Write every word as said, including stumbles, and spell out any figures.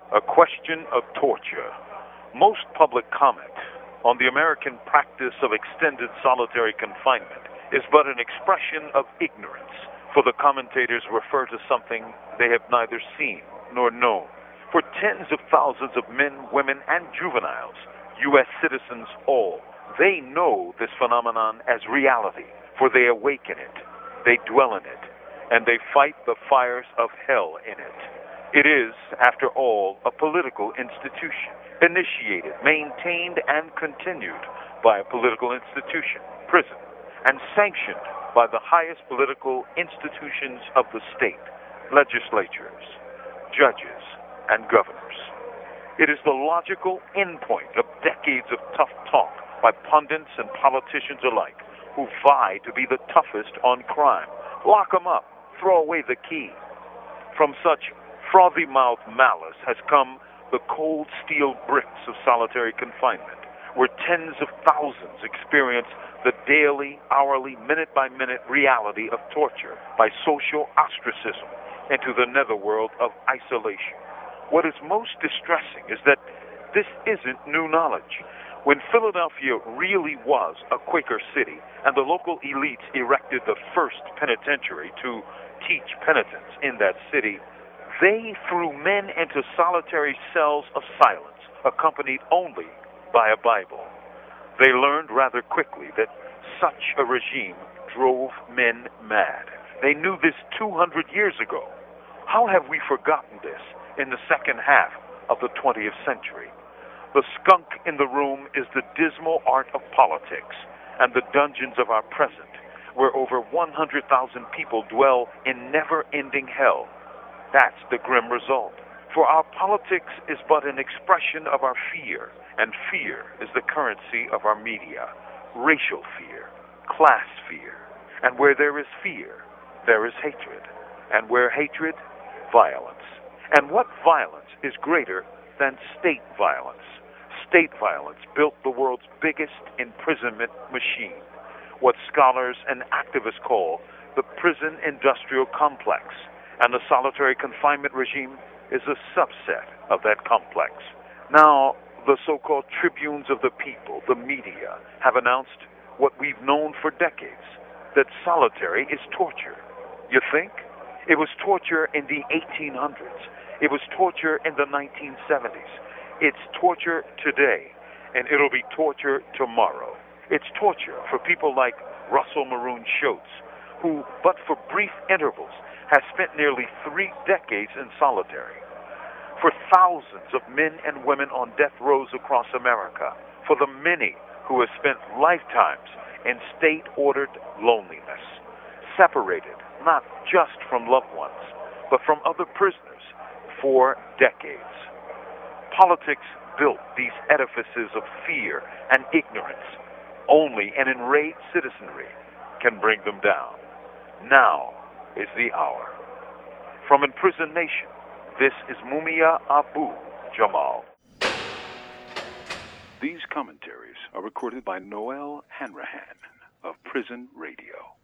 A question of torture. Most public comment on the American practice of extended solitary confinement is but an expression of ignorance, for the commentators refer to something they have neither seen nor known. For tens of thousands of men, women, and juveniles, U S citizens all, they know this phenomenon as reality, for they awaken it, they dwell in it, and they fight the fires of hell in it. It is, after all, a political institution, initiated, maintained, and continued by a political institution, prison, and sanctioned by the highest political institutions of the state, legislatures, judges, and governors. It is the logical endpoint of decades of tough talk by pundits and politicians alike, who vie to be the toughest on crime. Lock 'em up, throw away the key. From such frothy-mouthed malice has come the cold steel bricks of solitary confinement, where tens of thousands experience the daily, hourly, minute-by-minute reality of torture by social ostracism into the netherworld of isolation. What is most distressing is that this isn't new knowledge. When Philadelphia really was a Quaker city and the local elites erected the first penitentiary to teach penitence in that city, they threw men into solitary cells of silence, accompanied only by a Bible. They learned rather quickly that such a regime drove men mad. They knew this two hundred years ago. How have we forgotten this in the second half of the twentieth century? The skunk in the room is the dismal art of politics and the dungeons of our present, where over one hundred thousand people dwell in never-ending hell. That's the grim result. For our politics is but an expression of our fear, and fear is the currency of our media. Racial fear, class fear. And where there is fear, there is hatred. And where hatred, violence. And what violence is greater than state violence? State violence built the world's biggest imprisonment machine, what scholars and activists call the prison industrial complex, and the solitary confinement regime is a subset of that complex. Now, the so-called tribunes of the people, the media, have announced what we've known for decades, that solitary is torture. You think? It was torture in the eighteen hundreds. It was torture in the nineteen seventies. It's torture today, and it'll be torture tomorrow. It's torture for people like Russell Maroon Shoatz, who, but for brief intervals, has spent nearly three decades in solitary. For thousands of men and women on death rows across America. For the many who have spent lifetimes in state-ordered loneliness, separated not just from loved ones, but from other prisoners for decades. Politics built these edifices of fear and ignorance. Only an enraged citizenry can bring them down. Now is the hour. From Imprisoned Nation, this is Mumia Abu Jamal. These commentaries are recorded by Noel Hanrahan of Prison Radio.